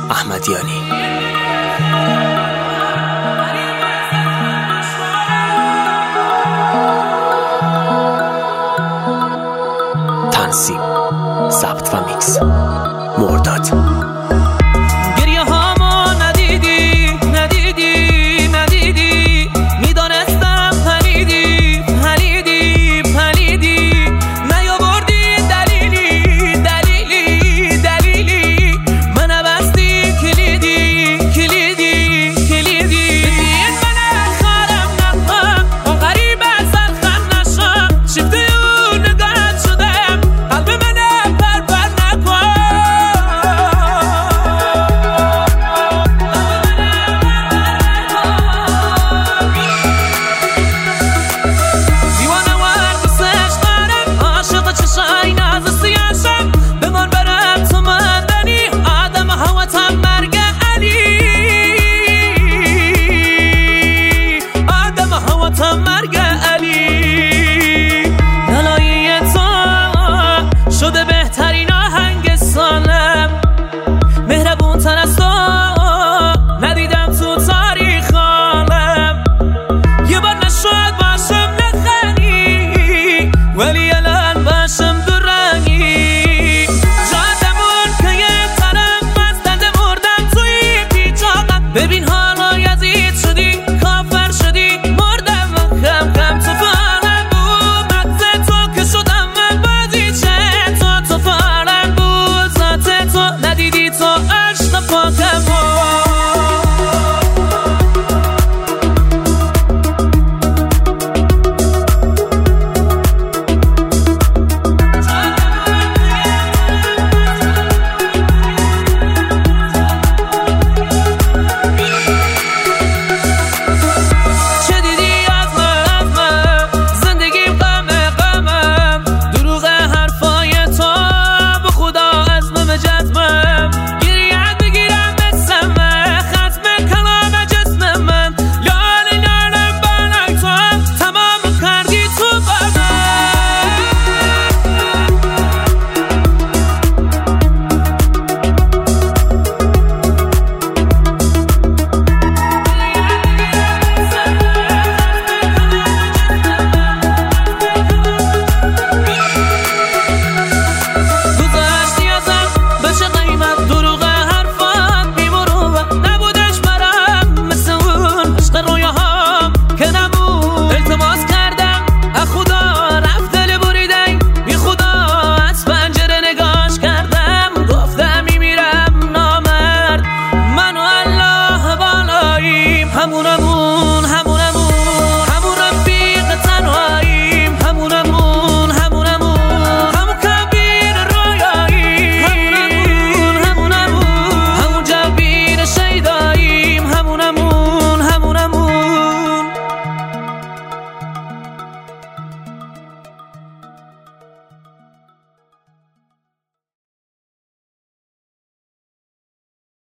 احمدیانی. تنظیم، ضبط و میکس مرداد. گریه هامو ندیدی میدانستم پلیدی نیاوردی دلیلی من بستی کلیدی ببین من خارم نخوام اون غریب ازل خم نشم شفته اون نگاهت شدم قلب من پر نکن دیوانه ور دوستش دارم عاشق چشای ناز سیاشم بمان برم تو مندنی آدم هواتم مرگ علی دلایی تو شده بهترین آهنگ سالم مهربون تر از تو ندیدم تو تاریخ عالم یه بار نشد باشم نخنی ولی الان باشم دورنگی جادمون که یه طرف بستنده مردم توی بیچاقت ببین حالا یزید شدی کافر شدی مردم خم تو فارم بود مدز تو که شدم من بازیچه تو فارم بود ذات تو ندیدی تو عشق پاکم بود چه دیدی از من زندگیم غمم دروغ حرفای تو به خدا عزمم جزمم گریت بگیرم بسم ختم کلام جسم من لالم بالای تو تمام کردی تو گذاشتی ازم به چه قیمت دروغ حرفات بی‌مروت نبودش برام مثل اون عشق رویاهام که نبود التماس کردم از خدا رفت دل بریدن بی خدا از پنجره نگاش کردم گفتم میمیرم نامرد من و الله بالاییم همونم